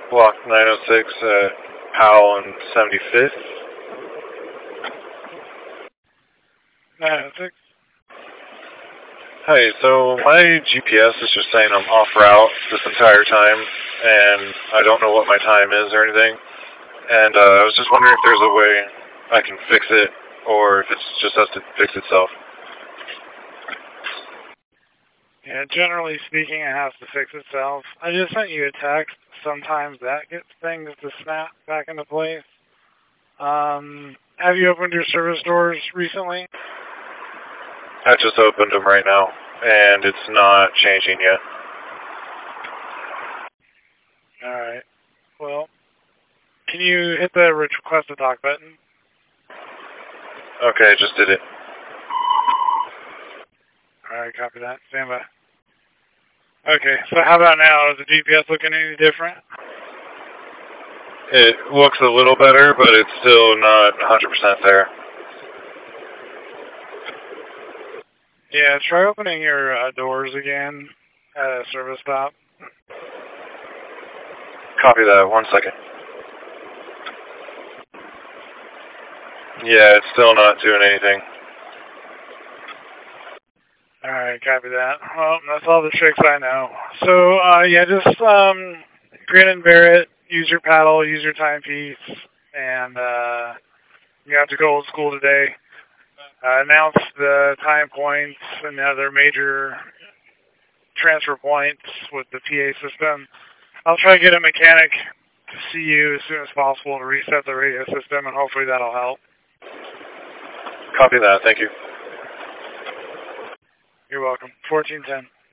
Block 906 at Powell and 75th. 906. Hi, so my GPS is just saying I'm off route this entire time, and I don't know what my time is or anything. And I was just wondering if there's a way I can fix it, or if it just has to fix itself. Yeah, generally speaking, it has to fix itself. I just sent you a text. Sometimes that gets things to snap back into place. Have you opened your service doors recently? I just opened them right now, and it's not changing yet. Alright. Well, can you hit the request to talk button? Okay, just did it. Alright, copy that. Stand by. Okay, so how about now? Is the GPS looking any different? It looks a little better, but it's still not 100% there. Yeah, try opening your doors again at a service stop. Copy that. 1 second. Yeah, it's still not doing anything. Alright, copy that. Well, that's all the tricks I know. So, yeah, just grin and bear it. Use your paddle, use your timepiece, and you have to go old school today. Announce the time points and the other major transfer points with the PA system. I'll try to get a mechanic to see you as soon as possible to reset the radio system, and hopefully that'll help. Copy that. Thank you. You're welcome. 1410.